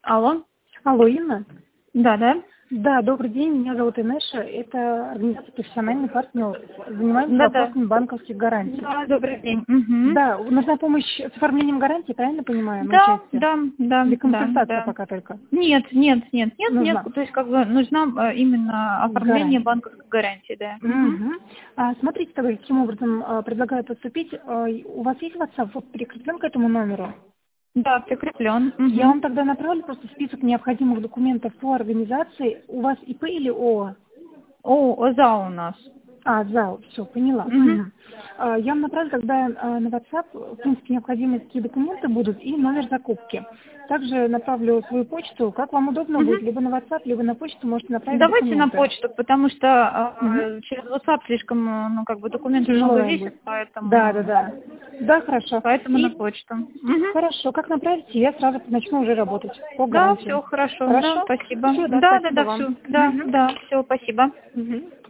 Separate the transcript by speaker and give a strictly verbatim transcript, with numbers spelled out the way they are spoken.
Speaker 1: Алло.
Speaker 2: Алло, Инна?
Speaker 1: Да, да.
Speaker 2: Да, добрый день, меня зовут Инесса, это организация «Профессиональный партнер». Занимаемся
Speaker 1: Да, да.
Speaker 2: вопросами банковских гарантий.
Speaker 1: Да, добрый день. Мгм.
Speaker 2: Да, нужна помощь с оформлением гарантии, правильно понимаю, на
Speaker 1: Да,
Speaker 2: участие?
Speaker 1: да, да,
Speaker 2: Или
Speaker 1: да,
Speaker 2: консультация
Speaker 1: да.
Speaker 2: пока только?
Speaker 1: Нет, нет, нет, нет, нет.
Speaker 2: Нужна.
Speaker 1: То есть как бы нужна э, именно оформление
Speaker 2: Гарантия.
Speaker 1: банковской гарантии, да. Мгм.
Speaker 2: Мгм. А, смотрите, тогда, каким образом а, предлагаю поступить. А, у вас есть WhatsApp вот, прикреплен к этому номеру?
Speaker 1: Да, прикреплен.
Speaker 2: Я вам
Speaker 1: Мгм.
Speaker 2: тогда направлю просто список необходимых документов по организации. У вас ИП или ООО?
Speaker 1: О, ОЗА у нас.
Speaker 2: А, зал, все, поняла.
Speaker 1: Мгм.
Speaker 2: Мгм. А, Я вам направлю тогда а, на WhatsApp, в принципе, необходимые какие документы будут и номер закупки. Также направлю свою почту, как вам удобно будет,
Speaker 1: Мгм.
Speaker 2: либо на WhatsApp, либо на почту можете направить
Speaker 1: Давайте на
Speaker 2: документы.
Speaker 1: почту, потому что
Speaker 2: Мгм.
Speaker 1: э, через WhatsApp слишком, э, ну, как бы документов
Speaker 2: Тяжело
Speaker 1: много
Speaker 2: вам
Speaker 1: висит,
Speaker 2: будет. Да, да,
Speaker 1: поэтому,
Speaker 2: да. Да, хорошо.
Speaker 1: поэтому на
Speaker 2: И
Speaker 1: почту. Мгм.
Speaker 2: хорошо, как направите, я сразу начну уже работать по
Speaker 1: Да,
Speaker 2: гарантии.
Speaker 1: все хорошо, да,
Speaker 2: Хорошо?
Speaker 1: спасибо.
Speaker 2: Все, да,
Speaker 1: Да, да,
Speaker 2: спасибо
Speaker 1: да,
Speaker 2: вам.
Speaker 1: все, да,
Speaker 2: Мгм.
Speaker 1: да, все, спасибо.
Speaker 2: Мгм.